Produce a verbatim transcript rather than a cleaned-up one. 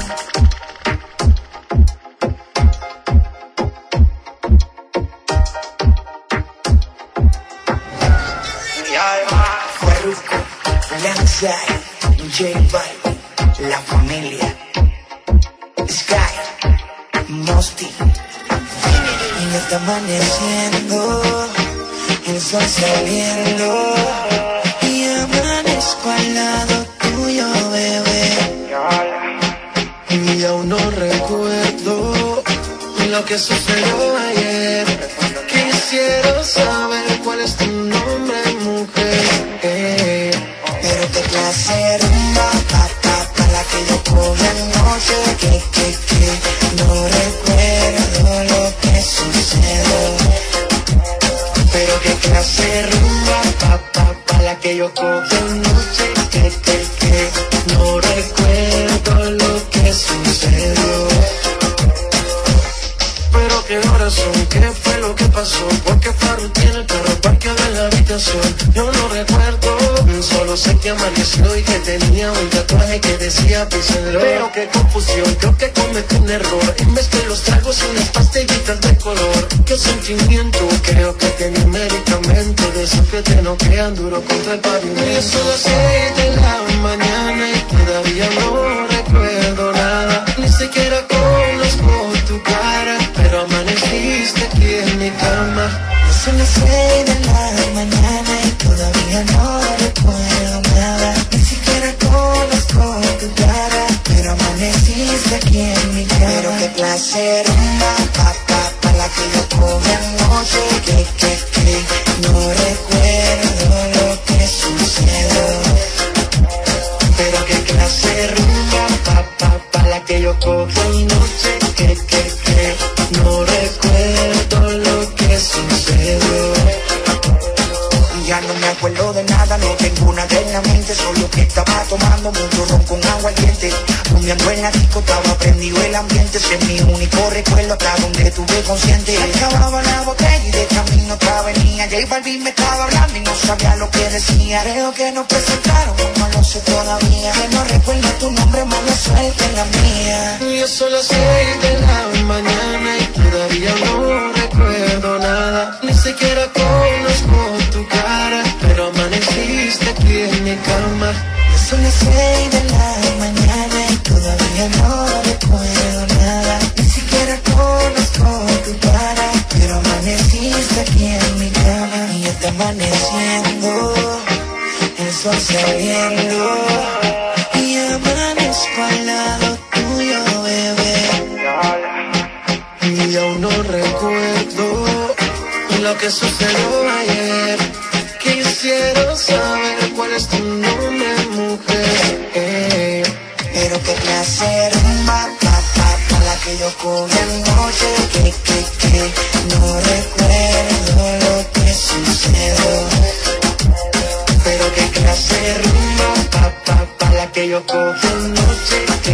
Farruko, Lanzai, J Balvin, La Familia, Sky, Mosty. Y ya está amaneciendo, el sol saliendo, y amanezco al lado tuyo, bebé. Y aún no recuerdo lo que sucedió ayer. Quisiera saber cuál es tu nombre, mujer. Eh. Pero qué clase de rumba, pa, pa, pa, la que yo cogí anoche. Que, que, que, no recuerdo lo que sucedió. Pero qué clase de rumba, pa, pa, pa, la que yo cogí anoche. Que, que, que, no recuerdo lo que sucedió. Pero qué horas son, qué fue lo que pasó, porque Farru tiene el carro parqueado en la habitación. Yo no recuerdo, solo sé que amaneció y que tenía un tatuaje que decía písenlo. Pero qué confusión, creo que cometí un error. En vez de los tragos y unas pastillitas de color. Qué sentimiento, creo que tenía un medicamento de esos que te noquean duro contra el pavimento. Y son las seis de la mañana y todavía no recuerdo nada. Ni siquiera conozco tu cara, pero amaneciste aquí en mi cama. Son las seis de la mañana y todavía no recuerdo nada. Ni siquiera conozco tu cara, pero amaneciste aquí en mi cama. Pero qué clase de rumba, pa, pa, pa, la que yo cogí anoche. Que, que, que, no recuerdo lo que sucedió. Pero qué clase de rumba, pa, pa, pa, la que yo cogí anoche. Que, que, que, no recuerdo lo que sucedió. Ya no me acuerdo de nada, no tengo nada en la mente. Solo que estaba tomando mucho ron con agua caliente. Rumiando en la disco, estaba prendido el ambiente. Ese es mi único recuerdo hasta donde estuve consciente. Acababa la botella y de camino otra venía. J Balvin me estaba hablando y no sabía lo que decía. Creo que nos presentaron, no lo sé todavía. Que no recuerdo tu nombre, mala suerte en la mía. Y son las seis de la mañana y todavía no recuerdo nada. Ni siquiera conozco tu cara, pero amaneciste aquí en mi cama. Son las seis de la mañana y todavía no recuerdo nada. Ni siquiera conozco tu cara, pero amaneciste aquí en mi cama. Y ya está amaneciendo, el sol saliendo, y amanezco al lado tuyo, bebé. Y aún no recuerdo lo que sucedió ayer. Quisiera saber cuál es tu nombre, mujer. Eh. Pero qué clase de rumba, pa, pa, pa, la que yo cogí anoche. Que, que, que, no recuerdo lo que sucedió. Pero qué clase de rumba, pa, pa, pa, la que yo cogí anoche. Que,